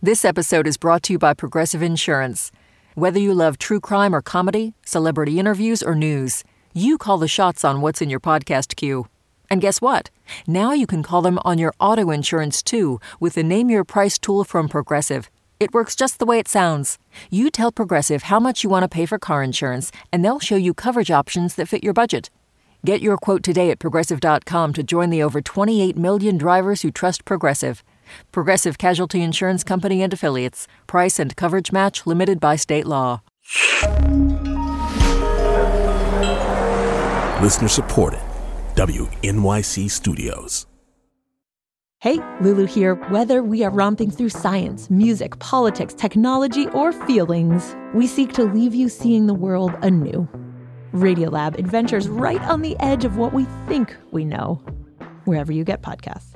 This episode is brought to you by Progressive Insurance. Whether you love true crime or comedy, celebrity interviews or news, you call the shots on what's in your podcast queue. And guess what? Now you can call them on your auto insurance too with the Name Your Price tool from Progressive. It works just the way it sounds. You tell Progressive how much you want to pay for car insurance, and they'll show you coverage options that fit your budget. Get your quote today at Progressive.com to join the over 28 million drivers who trust Progressive. Progressive Casualty Insurance Company and Affiliates. Price and coverage match limited by state law. Listener supported. WNYC Studios. Hey, Lulu here. Whether we are romping through science, music, politics, technology, or feelings, we seek to leave you seeing the world anew. Radiolab adventures right on the edge of what we think we know, wherever you get podcasts.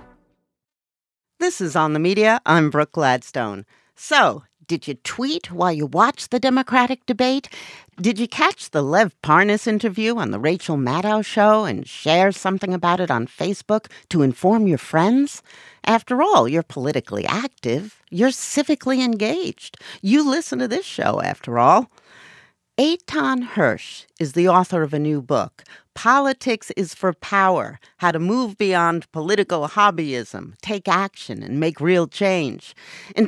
This is On the Media. I'm Brooke Gladstone. So, did you tweet while you watched the Democratic debate? Did you catch the Lev Parnas interview on the Rachel Maddow show and share something about it on Facebook to inform your friends? After all, you're politically active. You're civically engaged. You listen to this show, after all. Eitan Hersh is the author of a new book, Politics is for Power: How to Move Beyond Political Hobbyism, Take Action, and Make Real Change. In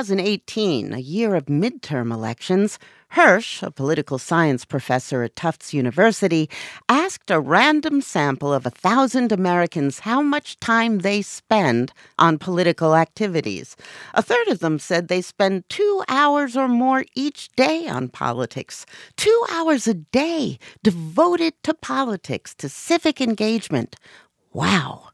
2018, a year of midterm elections, Hersh, a political science professor at Tufts University, asked a random sample of 1,000 Americans how much time they spend on political activities. A third of them said they spend 2 hours or more each day on politics. 2 hours a day devoted to politics, to civic engagement. Wow.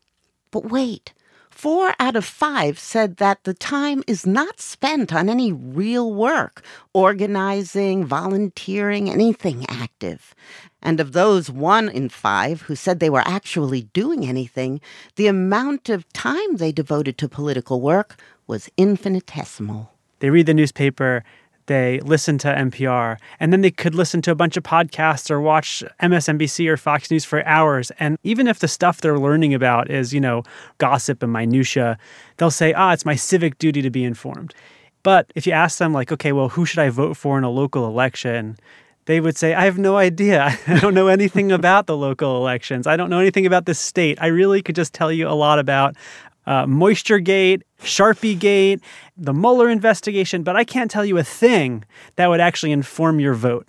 But wait. 4 out of 5 said that the time is not spent on any real work, organizing, volunteering, anything active. And of those 1 in 5 who said they were actually doing anything, the amount of time they devoted to political work was infinitesimal. They read the newspaper, they listen to NPR, and then they could listen to a bunch of podcasts or watch MSNBC or Fox News for hours. And even if the stuff they're learning about is, gossip and minutia, they'll say, it's my civic duty to be informed. But if you ask them, okay, well, who should I vote for in a local election? They would say, I have no idea. I don't know anything about the local elections. I don't know anything about this state. I really could just tell you a lot about MoistureGate, Sharpiegate, the Mueller investigation, but I can't tell you a thing that would actually inform your vote.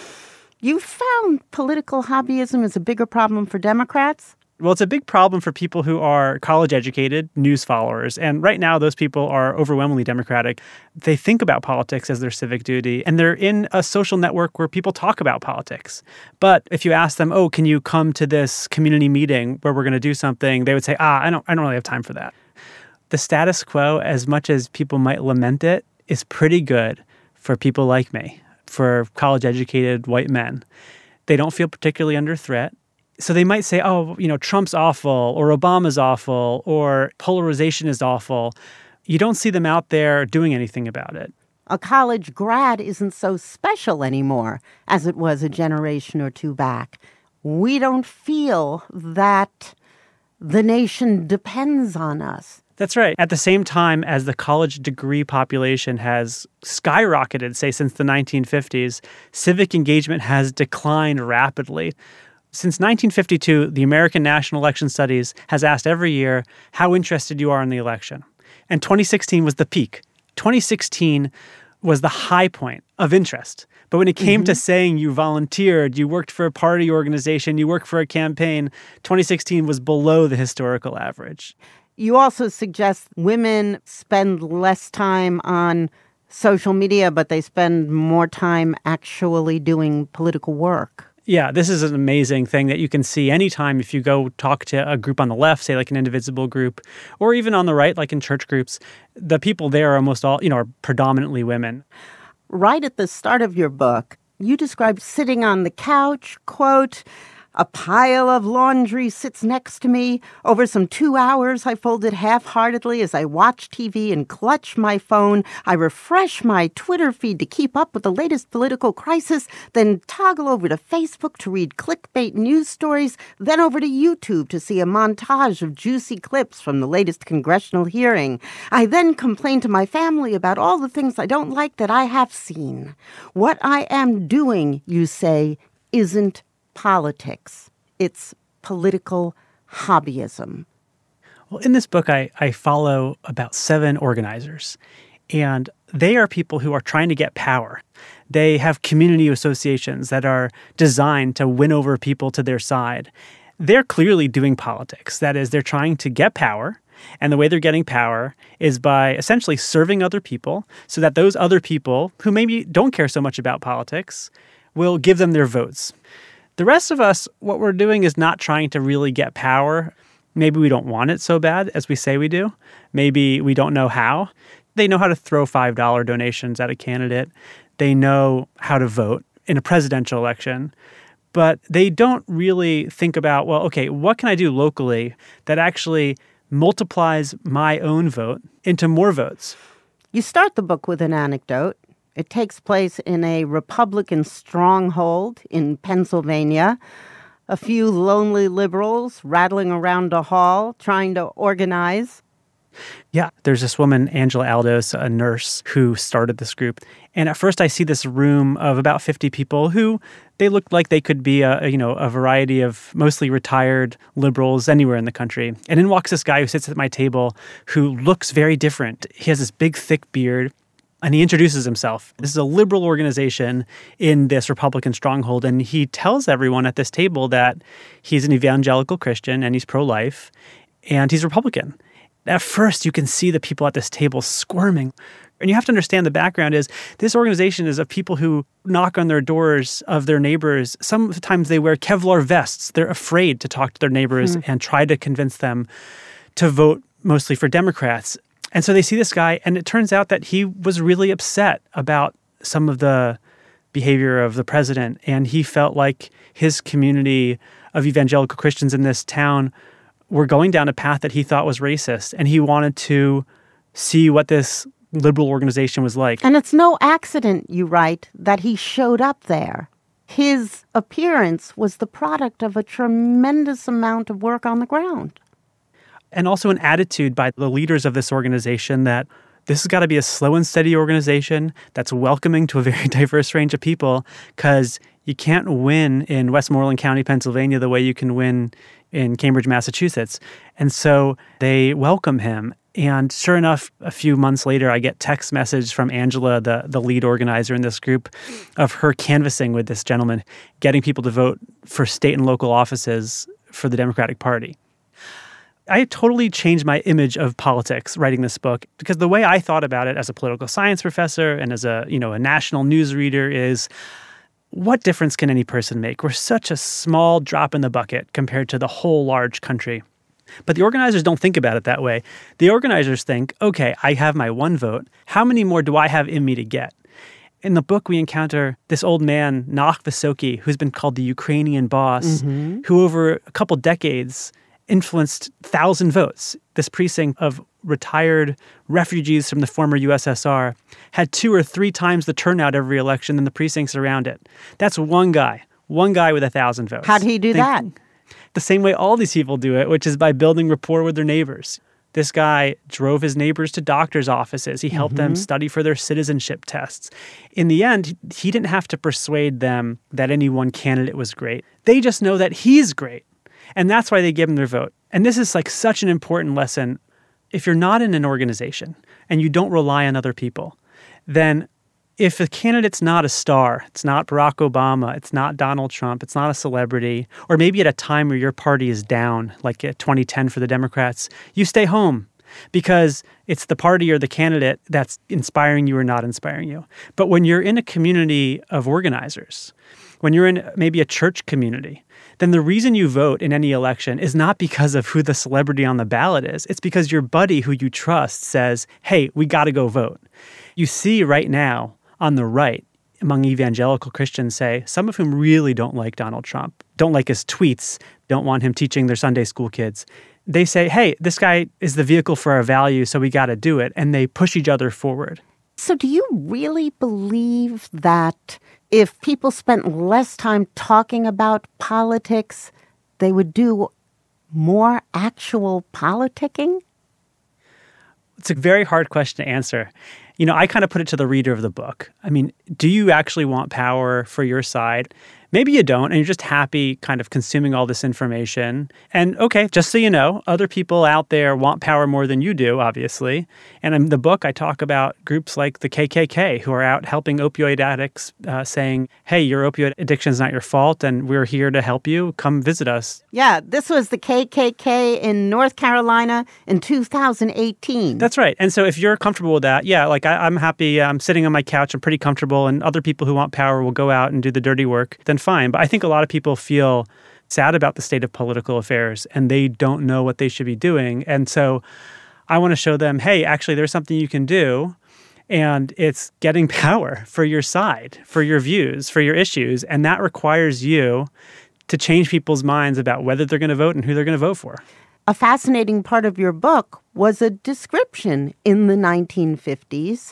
You found political hobbyism is a bigger problem for Democrats? Well, it's a big problem for people who are college-educated news followers. And right now, those people are overwhelmingly Democratic. They think about politics as their civic duty, and they're in a social network where people talk about politics. But if you ask them, can you come to this community meeting where we're going to do something, they would say, I don't really have time for that. The status quo, as much as people might lament it, is pretty good for people like me, for college-educated white men. They don't feel particularly under threat. So they might say, Trump's awful, or Obama's awful, or polarization is awful. You don't see them out there doing anything about it. A college grad isn't so special anymore as it was a generation or two back. We don't feel that the nation depends on us. That's right. At the same time as the college degree population has skyrocketed, say, since the 1950s, civic engagement has declined rapidly. Since 1952, the American National Election Studies has asked every year how interested you are in the election. And 2016 was the peak. 2016 was the high point of interest. But when it came to saying you volunteered, you worked for a party organization, you worked for a campaign, 2016 was below the historical average. You also suggest women spend less time on social media, but they spend more time actually doing political work. Yeah, this is an amazing thing that you can see anytime if you go talk to a group on the left, say like an Indivisible group, or even on the right, like in church groups. The people there are almost all, are predominantly women. Right at the start of your book, you described sitting on the couch, quote, A pile of laundry sits next to me. Over some 2 hours, I fold it half-heartedly as I watch TV and clutch my phone. I refresh my Twitter feed to keep up with the latest political crisis, then toggle over to Facebook to read clickbait news stories, then over to YouTube to see a montage of juicy clips from the latest congressional hearing. I then complain to my family about all the things I don't like that I have seen. What I am doing, you say, isn't politics. It's political hobbyism. Well, in this book, I follow about 7 organizers, and they are people who are trying to get power. They have community associations that are designed to win over people to their side. They're clearly doing politics. That is, they're trying to get power, and the way they're getting power is by essentially serving other people so that those other people who maybe don't care so much about politics will give them their votes. The rest of us, what we're doing is not trying to really get power. Maybe we don't want it so bad as we say we do. Maybe we don't know how. They know how to throw $5 donations at a candidate. They know how to vote in a presidential election. But they don't really think about, well, okay, what can I do locally that actually multiplies my own vote into more votes? You start the book with an anecdote. It takes place in a Republican stronghold in Pennsylvania. A few lonely liberals rattling around a hall trying to organize. Yeah, there's this woman, Angela Aldos, a nurse, who started this group. And at first I see this room of about 50 people who they look like they could be a variety of mostly retired liberals anywhere in the country. And in walks this guy who sits at my table who looks very different. He has this big, thick beard. And he introduces himself. This is a liberal organization in this Republican stronghold. And he tells everyone at this table that he's an evangelical Christian and he's pro-life and he's Republican. At first, you can see the people at this table squirming. And you have to understand the background is this organization is of people who knock on their doors of their neighbors. Sometimes they wear Kevlar vests. They're afraid to talk to their neighbors and try to convince them to vote mostly for Democrats. And so they see this guy, and it turns out that he was really upset about some of the behavior of the president, and he felt like his community of evangelical Christians in this town were going down a path that he thought was racist, and he wanted to see what this liberal organization was like. And it's no accident, you write, that he showed up there. His appearance was the product of a tremendous amount of work on the ground. And also an attitude by the leaders of this organization that this has got to be a slow and steady organization that's welcoming to a very diverse range of people, because you can't win in Westmoreland County, Pennsylvania, the way you can win in Cambridge, Massachusetts. And so they welcome him. And sure enough, a few months later, I get text message from Angela, the lead organizer in this group, of her canvassing with this gentleman, getting people to vote for state and local offices for the Democratic Party. I totally changed my image of politics writing this book, because the way I thought about it as a political science professor and as a national news reader is, what difference can any person make? We're such a small drop in the bucket compared to the whole large country. But the organizers don't think about it that way. The organizers think, okay, I have my one vote. How many more do I have in me to get? In the book, we encounter this old man, Naakh Vysoky, who's been called the Ukrainian boss, who over a couple decades influenced 1,000 votes. This precinct of retired refugees from the former USSR had 2 or 3 times the turnout every election than the precincts around it. That's one guy with 1,000 votes. How'd he do that? The same way all these people do it, which is by building rapport with their neighbors. This guy drove his neighbors to doctors' offices. He helped them study for their citizenship tests. In the end, he didn't have to persuade them that any one candidate was great. They just know that he's great. And that's why they give him their vote. And this is like such an important lesson. If you're not in an organization and you don't rely on other people, then if a candidate's not a star, it's not Barack Obama, it's not Donald Trump, it's not a celebrity, or maybe at a time where your party is down, like at 2010 for the Democrats, you stay home because it's the party or the candidate that's inspiring you or not inspiring you. But when you're in a community of organizers, when you're in maybe a church community, then the reason you vote in any election is not because of who the celebrity on the ballot is. It's because your buddy who you trust says, hey, we got to go vote. You see right now on the right, among evangelical Christians, say, some of whom really don't like Donald Trump. don't like his tweets, don't want him teaching their Sunday school kids. They say, hey, this guy is the vehicle for our values, so we got to do it. And they push each other forward. So do you really believe that if people spent less time talking about politics, they would do more actual politicking? It's a very hard question to answer. I kind of put it to the reader of the book. I mean, do you actually want power for your side? Maybe you don't, and you're just happy kind of consuming all this information. And okay, just so you know, other people out there want power more than you do, obviously. And in the book, I talk about groups like the KKK who are out helping opioid addicts, saying, hey, your opioid addiction is not your fault, and we're here to help you. Come visit us. Yeah, this was the KKK in North Carolina in 2018. That's right. And so if you're comfortable with that, yeah, like I'm happy. I'm sitting on my couch. I'm pretty comfortable. And other people who want power will go out and do the dirty work. Then fine. But I think a lot of people feel sad about the state of political affairs and they don't know what they should be doing. And so I want to show them, hey, actually, there's something you can do. And it's getting power for your side, for your views, for your issues. And that requires you to change people's minds about whether they're going to vote and who they're going to vote for. A fascinating part of your book was a description in the 1950s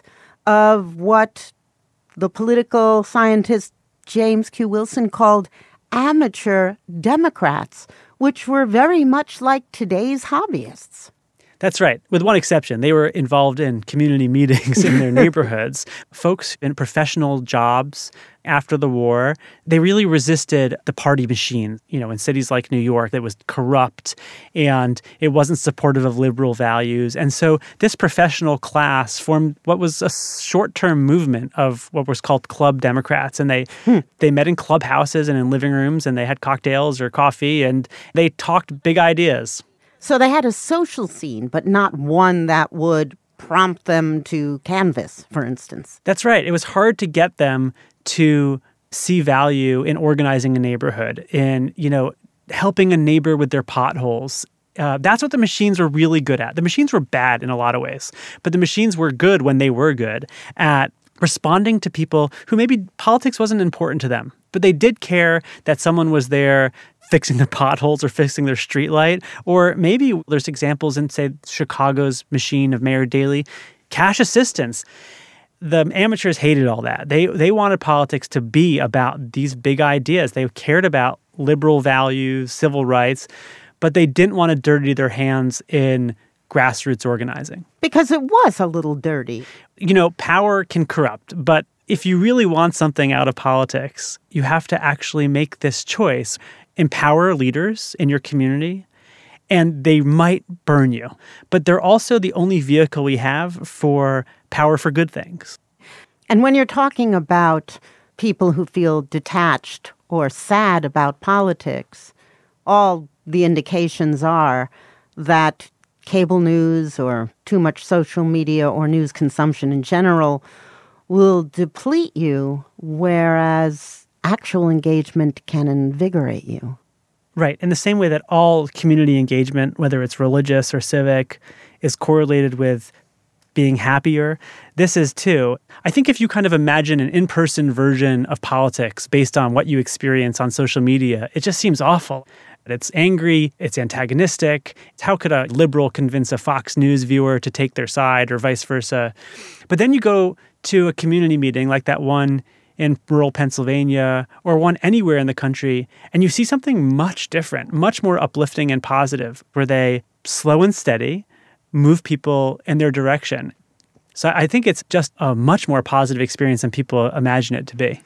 of what the political scientist James Q. Wilson called amateur Democrats, which were very much like today's hobbyists. That's right, with one exception. They were involved in community meetings in their neighborhoods. Folks in professional jobs after the war, they really resisted the party machine, in cities like New York that was corrupt and it wasn't supportive of liberal values. And so this professional class formed what was a short-term movement of what was called Club Democrats. And they met in clubhouses and in living rooms and they had cocktails or coffee and they talked big ideas. So they had a social scene, but not one that would prompt them to canvass, for instance. That's right. It was hard to get them to see value in organizing a neighborhood, in, helping a neighbor with their potholes. That's what the machines were really good at. The machines were bad in a lot of ways, but the machines were good when they were good at responding to people who maybe politics wasn't important to them, but they did care that someone was there fixing their potholes or fixing their streetlight. Or maybe there's examples in, say, Chicago's machine of Mayor Daley, cash assistance. The amateurs hated all that. They wanted politics to be about these big ideas. They cared about liberal values, civil rights, but they didn't want to dirty their hands in grassroots organizing. Because it was a little dirty. Power can corrupt, but if you really want something out of politics, you have to actually make this choice. Empower leaders in your community, and they might burn you. But they're also the only vehicle we have for power for good things. And when you're talking about people who feel detached or sad about politics, all the indications are that cable news or too much social media or news consumption in general will deplete you, whereas actual engagement can invigorate you. Right. In the same way that all community engagement, whether it's religious or civic, is correlated with being happier, this is too. I think if you kind of imagine an in-person version of politics based on what you experience on social media, it just seems awful. It's angry, it's antagonistic. How could a liberal convince a Fox News viewer to take their side or vice versa? But then you go to a community meeting like that one in rural Pennsylvania or one anywhere in the country, and you see something much different, much more uplifting and positive, where they slow and steady move people in their direction. So I think it's just a much more positive experience than people imagine it to be.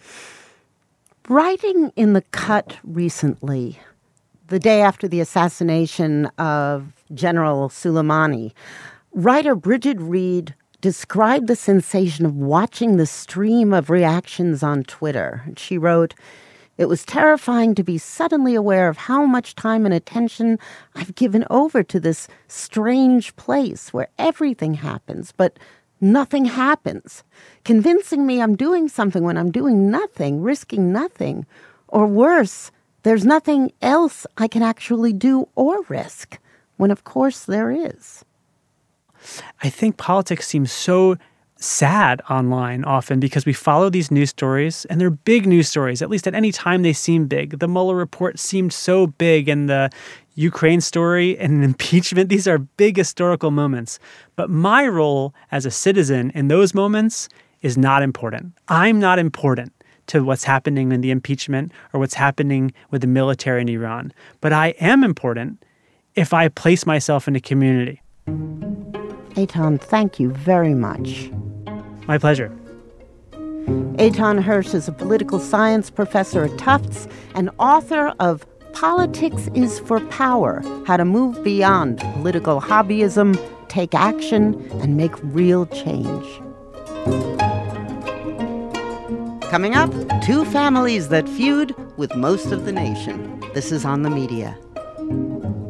Writing in The Cut recently, the day after the assassination of General Soleimani, writer Bridget Reed described the sensation of watching the stream of reactions on Twitter. She wrote, "It was terrifying to be suddenly aware of how much time and attention I've given over to this strange place where everything happens, but nothing happens, convincing me I'm doing something when I'm doing nothing, risking nothing. Or worse, there's nothing else I can actually do or risk, when of course there is." I think politics seems so sad online often because we follow these news stories, and they're big news stories. At least at any time they seem big. The Mueller report seemed so big, and the Ukraine story and impeachment, these are big historical moments. But my role as a citizen in those moments is not important. I'm not important to what's happening in the impeachment or what's happening with the military in Iran. But I am important if I place myself in a community. Eitan, thank you very much. My pleasure. Eitan Hersh is a political science professor at Tufts and author of Politics is for Power: How to Move Beyond Political Hobbyism, Take Action, and Make Real Change. Coming up, two families that feud with most of the nation. This is On the Media.